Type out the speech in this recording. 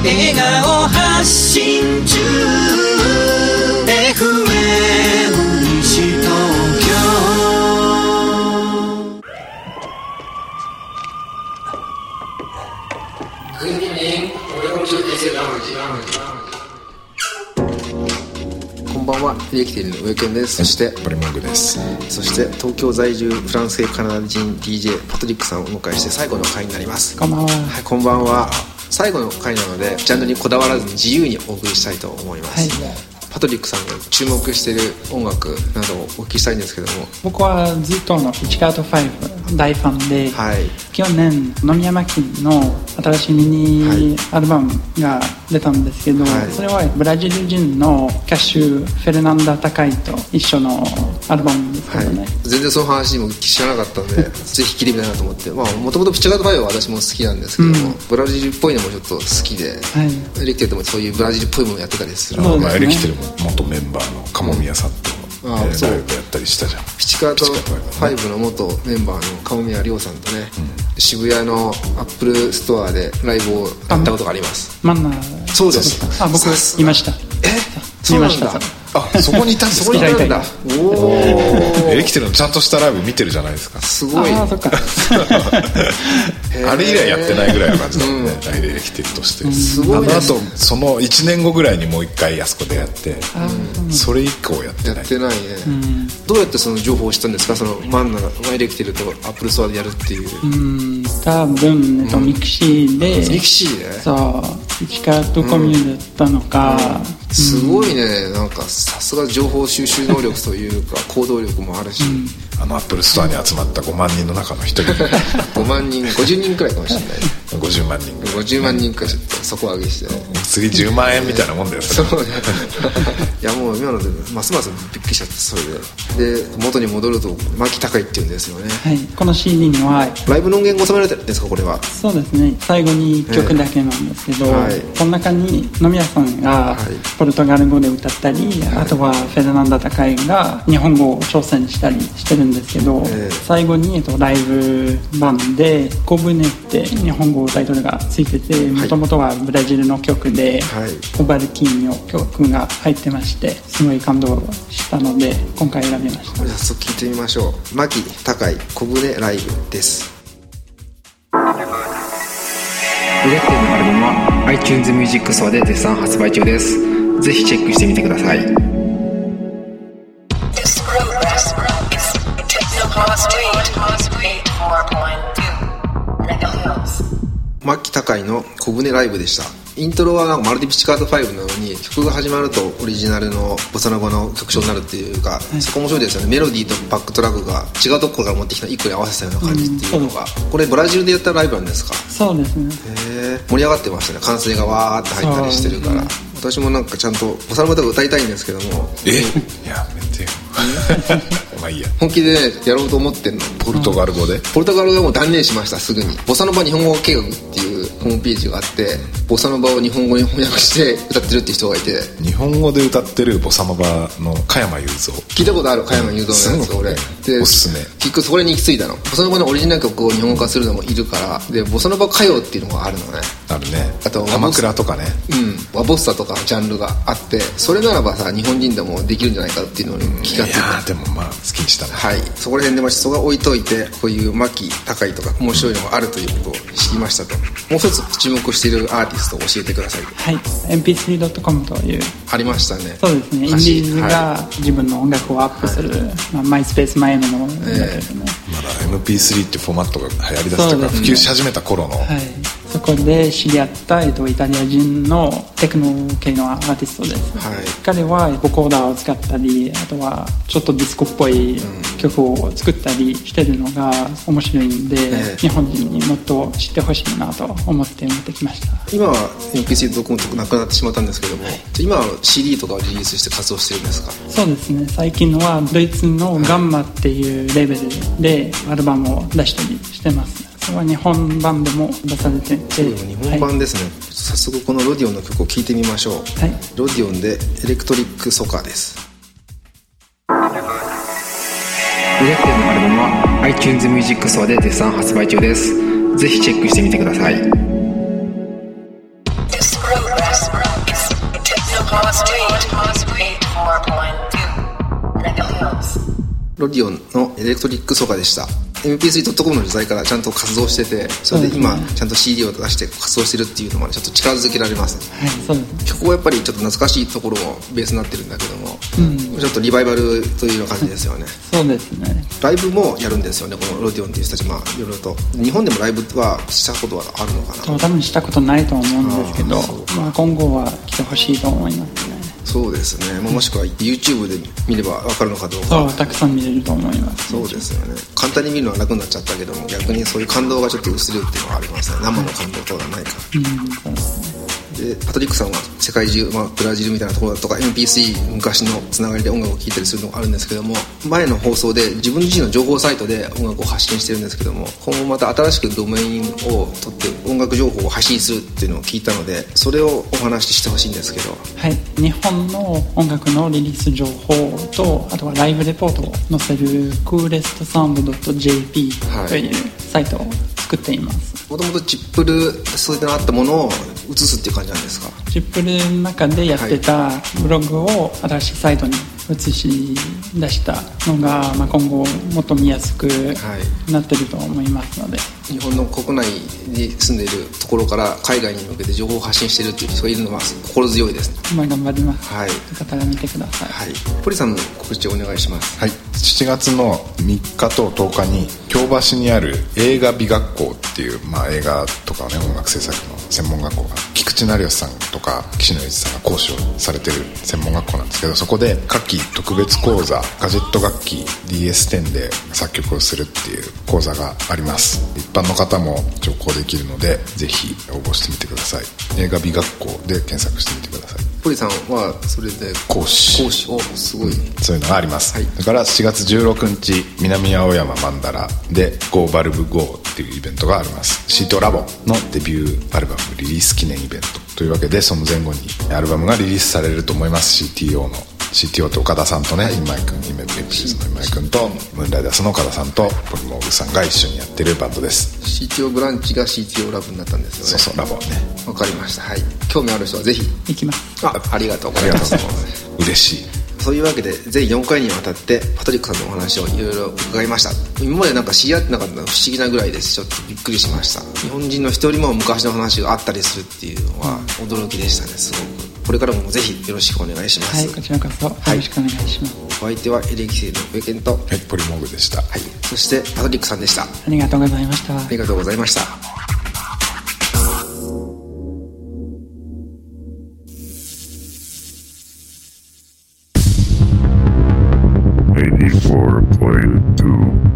笑顔発信中 FM 西東京。 こんばんは、利益店の上健です。 そしてバリモングです。 そして東京在住フランス系カナダ人 DJ パトリックさんをお迎えして最後の回になります。 こんばんは。 はい、こんばんは。最後の回なのでジャンルにこだわらずに自由にお送りしたいと思います。はい、パトリックさんが注目している音楽などをお聞きしたいんですけども。 僕はずっとのピチカート5大ファンで、 はい、 去年野宮真貴の新しいミニアルバムが出たんですけど、はい、それはブラジル人の歌手フェルナンダ・タカイと一緒のアルバムですけどね、はい、全然その話も知らなかったのでぜひ聴いてみたいなと思って、もともとピチカート5は私も好きなんですけども、ブラジルっぽいのもちょっと好きで、はい、エレキテルともそういうブラジルっぽいものをやってたりするので、 エレキテルも元メンバーのカモミヤさんとライブやったりしたじゃん。 ピチカート5の元メンバーのカモミヤリョウさんとね、渋谷のアップルストアでライブをやったことがあります。そうです。 僕いました。 そうなんだ。 あ、そこにいたんですか。 そこにいたんだ。 エレキテルのちゃんとしたライブ見てるじゃないですか。 すごい。 あ、そっか。 あれ以来やってないぐらいの感じだもんね、エレキテルとして。 すごいね。 あとその1年後ぐらいにもう一回あそこでやって、それ以降やってない。 やってないね。どうやってその情報を知ったんですか、そのマンナがエレキテルとアップルストアでやるっていう。 多分ミクシーで。 ミクシーで。 そう。ピチカートコミュだったのか。 すごいね。なんかさすが情報収集能力というか行動力もあるし、 アップルストアに集まった5万人の中の1人 5万人50人くらいかもしれない。 50万人 50万人くらい底上げして、 次10万円みたいなもんだよ。 そうね。いやもう今のでますますびっくりしちゃって、それで元に戻ると牧高いっていうんですよね。 はい、この CD にはライブの音源が収められてるんですか、これは。 そうですね、最後に1曲だけなんですけど、この中に野宮さんがポルトガル語で歌ったり、あとはフェルナンダ・タカイが日本語を挑戦したりしてるんですけど、最後にライブ版で「小舟」って日本語タイトルがついてて、もともとはブラジルの曲で、コバルキーニョ曲が入ってまして、すごい感動したので今回選びました。 早速聴いてみましょう。牧高い小舟ライブです。エレキテルのアルバムは iTunes Music Store で絶賛発売中です。ぜひチェックしてみてください。牧高いの小舟ライブでした。イントロはなんかまるでピチカート5のように曲が始まるとオリジナルのボサノバの曲調になるっていうか、そこ面白いですよね。メロディーとバックトラックが違うところから持ってきた1個に合わせたような感じっていうのが、これブラジルでやったライブなんですか。 そうですね。 盛り上がってましたね。歓声がわーって入ったりしてるから、私もなんかちゃんとボサノバとか歌いたいんですけども、 やめてよ。まあいいや。 本気で、ね、やろうと思ってるの。 ポルトガル語で。 ポルトガル語はもう断念しました。すぐにボサノバ日本語計画っていうホームページがあって、ボサノバを日本語に翻訳して歌ってるって人がいて、 日本語で歌ってるボサノバの加山雄三聞いたことある。加山雄三のやつ、俺でおすすめ。 結局そこに行き着いたの。ボサノバのオリジナル曲を日本語化するのもいるから、でボサノバ歌謡っていうのがあるのね。 あるね。 あと鎌倉とかね、 ワボッサとかジャンルがあって、それならばさ日本人でもできるんじゃないかっていうのに気がついた。 いやでもまあ好きにしたね。 はい、そこら辺でそこが置いといて、こういう牧高いとか面白いのがあるということを知りましたと。もう一つ注目しているアーティストを教えてください。 はい、mp3.com というありましたね。 そうですね、インディーズが自分の音楽をアップする、マイスペース前のものだけどね、 まだ MP3 ってフォーマットが流行りだしたから普及し始めた頃の、 そこで知り合った、イタリア人のテクノ系のアーティストです、彼はボコーダーを使ったり、あとはちょっとディスコっぽい曲を作ったりしてるのが面白いんで、日本人にもっと知ってほしいなと思って持ってきました。 今は MP3.com とかなくなってしまったんですけども、今は CD とかをリリースして活動してるんですか。 そうですね、最近のはドイツのガンマっていうレーベルでアルバムを出したりしてます。それは日本版でも出されてて、 日本版ですね、早速このロディオンの曲を聴いてみましょう。ロディオンでエレクトリックソカーです。エレクテルのアルバムは iTunes Music Store で絶賛発売中です。ぜひチェックしてみてください。 progress is Technopause 8.4.2 megahertz。 ロディオンのエレクトリックソカでした。 MP3.com の時代からちゃんと活動してて、それで今ちゃんと CD を出して活動してるっていうのまでちょっと力づけられます、 はい、そうです。 曲はやっぱりちょっと懐かしいところもベースになってるんだけども、ちょっとリバイバルというような感じですよね。 そうですね。 ライブもやるんですよね、このロディオンっていう人たち。いろいろと日本でもライブはしたことはあるのかな。 多分したことないと思うんですけど、今後は来てほしいと思いますね。 そうですね、もしくは YouTube で見れば分かるのかどうか。 そう、たくさん見れると思います。 そうですよね。簡単に見るのは楽になっちゃったけども、逆にそういう感動がちょっと薄れるっていうのはありますね。生の感動とはないから、 そうですね。 でパトリックさんは世界中、ブラジルみたいなところだとか MP3 昔のつながりで音楽を聴いたりするのがあるんですけども、前の放送で自分自身の情報サイトで音楽を発信してるんですけども、今後また新しくドメインを取って音楽情報を発信するっていうのを聞いたので、それをお話ししてほしいんですけど。 はい、日本の音楽のリリース情報と、あとはライブレポートを載せるクーレストサウンド .jp というサイトを作っています。 もともとチップルそういったのあったものを移すっていう感じなんですか。 チップルの中でやってたブログを新しいサイトに移し出したのが、今後もっと見やすくなってると思いますので、 日本の国内に住んでいるところから海外に向けて情報を発信しているという人がいるのは心強いです。 頑張ります、 はい、 よかったら見てください。 はい、ポリさんの告知をお願いします。 はい、7月の3日と10日に京橋にある映画美学校っていう、映画とか、音楽制作の専門学校が、菊池成吉さんとか岸野英二さんが講師をされてる専門学校なんですけど、そこで夏季特別講座ガジェット楽器 DS10 で作曲をするっていう講座があります。一般の方も聴講できるので、ぜひ応募してみてください。映画美学校で検索してみてください。 ポリさんはそれで講師をすごい、 そういうのがあります、 はい、 だから7月16日南青山マンダラで Go Valve Go っていうイベントがあります。シートラボのデビューアルバムリリース記念イベントというわけで、その前後にアルバムがリリースされると思います。 CTO と岡田さんとね、今井君、イメージエプシーズの今井君とムーンライダースの岡田さんとポリモーグさんが一緒にやってるバンドです。 CTO ブランチが CTO ラブになったんですよね。 そうラボね。 わかりました。はい、興味ある人はぜひ行きます。 ありがとうございます。 嬉しい。 そういうわけで全4回にわたってパトリックさんのお話をいろいろ伺いました。今まで知り合ってなかったのは不思議なぐらいです。ちょっとびっくりしました。日本人の人よりも昔の話があったりするっていうのは驚きでしたね。すごくこれからもぜひよろしくお願いします。 はい、こちらこそよろしくお願いします。 お相手はエレキセイの上健と、 はい、ポリモーグでした。 はい、そしてパトリックさんでした。 ありがとうございました。 ありがとうございました。 84.2